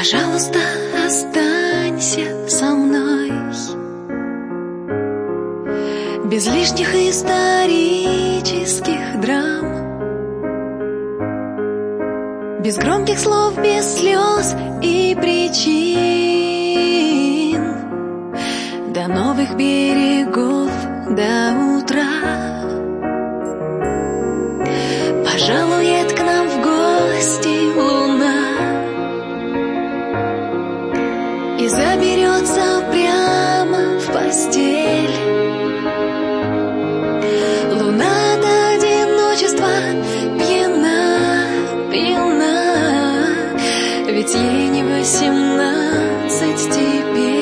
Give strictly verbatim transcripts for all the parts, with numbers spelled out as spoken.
Пожалуйста, останься со мной. Без лишних исторических драм, без громких слов, без слез и причин. До новых берегов, до утра. Пожалует к нам в гости луна и заберется прямо в постель. Луна от одиночества пьяна, пьяна, ведь ей не восемнадцать теперь.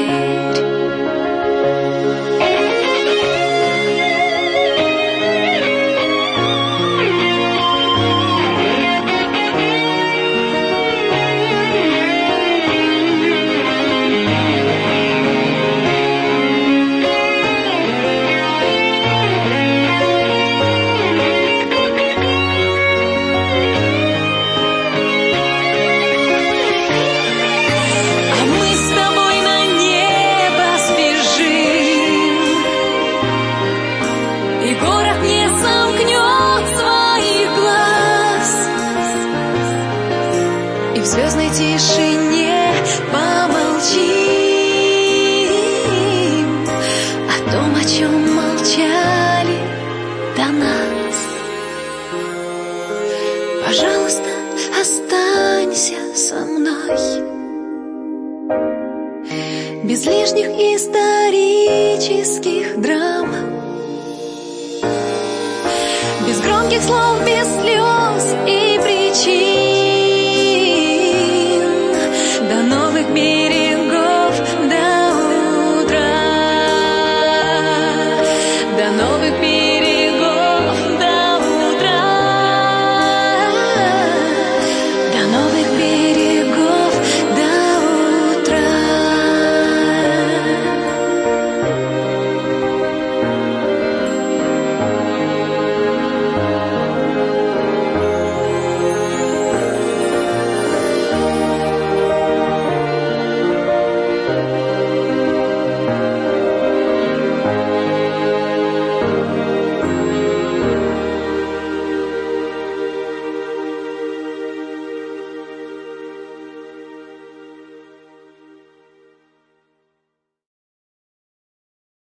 В звездной тишине помолчим о том, о чем молчали до нас. Пожалуйста, останься со мной. Без лишних исторических драм, без громких слов, без слез и причин.